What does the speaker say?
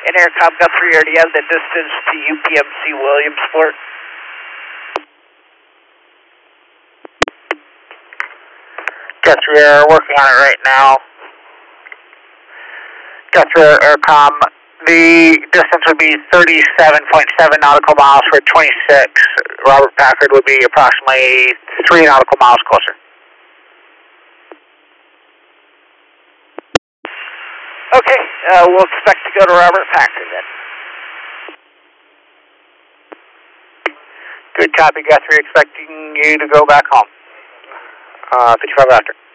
Intercom Guthrie, already have the distance to UPMC Williamsport. Guthrie Air, working on it right now. Guthrie Aircom, the distance would be 37.7 nautical miles for 26. Robert Packard would be approximately 3 nautical miles closer. Okay, we'll expect to go to Robert Packard then. Good copy, Guthrie. Expecting you to go back home. 55 after.